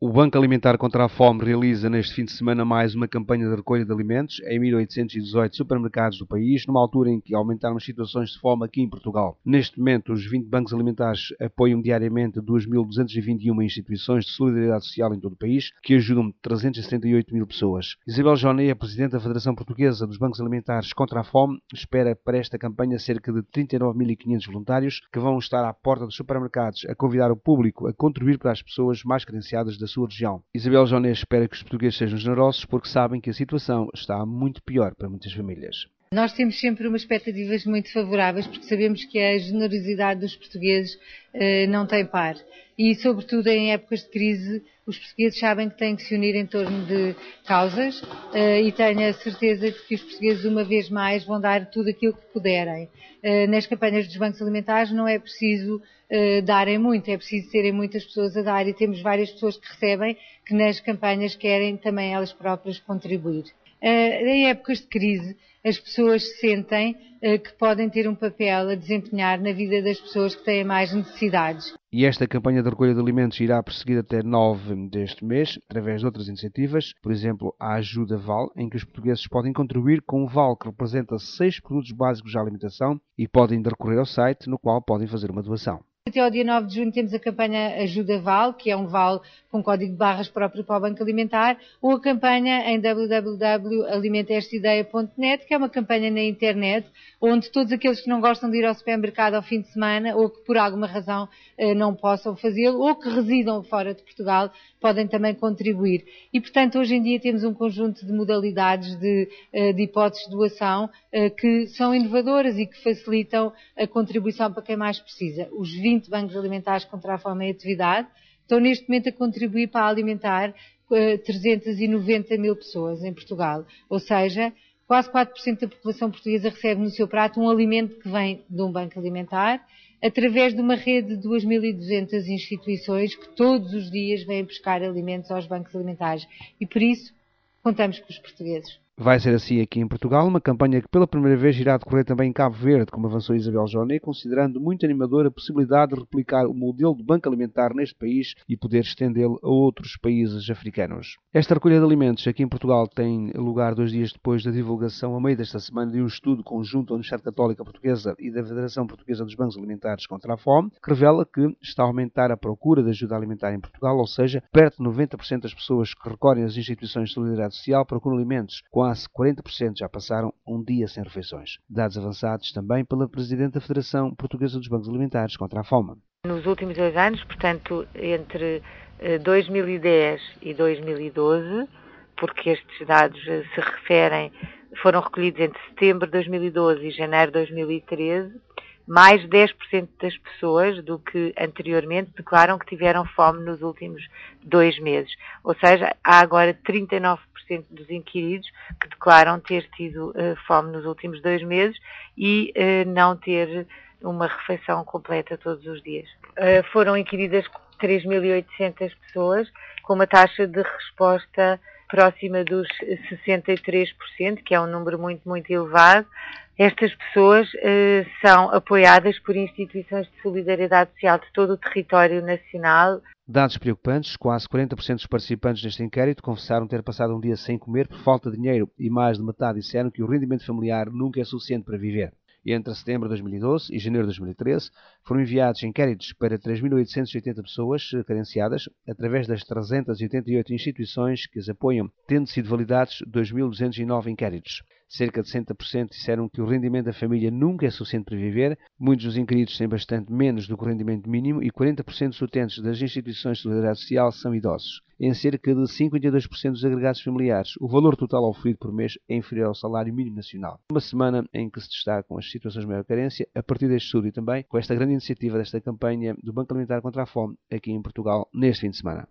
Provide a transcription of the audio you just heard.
O Banco Alimentar contra a Fome realiza neste fim de semana mais uma campanha de recolha de alimentos em 1818 supermercados do país, numa altura em que aumentaram as situações de fome aqui em Portugal. Neste momento, os 20 bancos alimentares apoiam diariamente 2.221 instituições de solidariedade social em todo o país, que ajudam 378 mil pessoas. Isabel Joné, a Presidente da Federação Portuguesa dos Bancos Alimentares contra a Fome, espera para esta campanha cerca de 39.500 voluntários que vão estar à porta dos supermercados a convidar o público a contribuir para as pessoas mais carenciadas da sua região. Isabel Joné espera que os portugueses sejam generosos porque sabem que a situação está muito pior para muitas famílias. Nós temos sempre umas expectativas muito favoráveis porque sabemos que a generosidade dos portugueses não tem par. E, sobretudo, em épocas de crise, os portugueses sabem que têm que se unir em torno de causas e tenho a certeza de que os portugueses, uma vez mais, vão dar tudo aquilo que puderem. Nas campanhas dos bancos alimentares não é preciso darem muito, é preciso terem muitas pessoas a dar e temos várias pessoas que recebem que nas campanhas querem também elas próprias contribuir. Em épocas de crise, as pessoas sentem que podem ter um papel a desempenhar na vida das pessoas que têm mais necessidades. E esta campanha de recolha de alimentos irá prosseguir até 9 deste mês, através de outras iniciativas, por exemplo, a Ajuda Val, em que os portugueses podem contribuir com um vale que representa 6 produtos básicos de alimentação e podem ainda recorrer ao site, no qual podem fazer uma doação. Até ao dia 9 de junho temos a campanha Ajuda Val, que é um vale com código de barras próprio para o Banco Alimentar, ou a campanha em www.alimentoestaideia.net, que é uma campanha na internet, onde todos aqueles que não gostam de ir ao supermercado ao fim de semana, ou que por alguma razão não possam fazê-lo, ou que residam fora de Portugal, podem também contribuir. E, portanto, hoje em dia temos um conjunto de modalidades de hipóteses de doação que são inovadoras e que facilitam a contribuição para quem mais precisa. Os 20 bancos alimentares contra a fome em atividade estão neste momento a contribuir para alimentar 390 mil pessoas em Portugal. Ou seja, quase 4% da população portuguesa recebe no seu prato um alimento que vem de um banco alimentar, através de uma rede de 2.200 instituições que todos os dias vêm buscar alimentos aos bancos alimentares. E por isso, contamos com os portugueses. Vai ser assim aqui em Portugal, uma campanha que pela primeira vez irá decorrer também em Cabo Verde, como avançou Isabel Joné, considerando muito animadora a possibilidade de replicar o modelo de banco alimentar neste país e poder estendê-lo a outros países africanos. Esta recolha de alimentos aqui em Portugal tem lugar 2 dias depois da divulgação, a meio desta semana, de um estudo conjunto da Universidade Católica Portuguesa e da Federação Portuguesa dos Bancos Alimentares contra a Fome, que revela que está a aumentar a procura de ajuda alimentar em Portugal, ou seja, perto de 90% das pessoas que recorrem às instituições de solidariedade social procuram alimentos. Quase 40% já passaram um dia sem refeições. Dados avançados também pela Presidente da Federação Portuguesa dos Bancos Alimentares contra a Fome. Nos últimos 2 anos, portanto, entre 2010 e 2012, porque estes dados se referem, foram recolhidos entre setembro de 2012 e janeiro de 2013, mais 10% das pessoas do que anteriormente declaram que tiveram fome nos últimos 2 meses. Ou seja, há agora 39% dos inquiridos que declaram ter tido fome nos últimos 2 meses e não ter uma refeição completa todos os dias. Foram inquiridas 3.800 pessoas, com uma taxa de resposta próxima dos 63%, que é um número muito, muito elevado. Estas pessoas são apoiadas por instituições de solidariedade social de todo o território nacional. Dados preocupantes, quase 40% dos participantes neste inquérito confessaram ter passado um dia sem comer por falta de dinheiro e mais de metade disseram que o rendimento familiar nunca é suficiente para viver. Entre setembro de 2012 e janeiro de 2013, foram enviados inquéritos para 3.880 pessoas carenciadas, através das 388 instituições que as apoiam, tendo sido validados 2.209 inquéritos. Cerca de 60% disseram que o rendimento da família nunca é suficiente para viver, muitos dos inquiridos têm bastante menos do que o rendimento mínimo e 40% dos utentes das instituições de solidariedade social são idosos. Em cerca de 52% dos agregados familiares, o valor total oferido por mês é inferior ao salário mínimo nacional. Uma semana em que se destacam as situações de maior carência, a partir deste estudo e também com esta grande iniciativa desta campanha do Banco Alimentar contra a Fome aqui em Portugal neste fim de semana.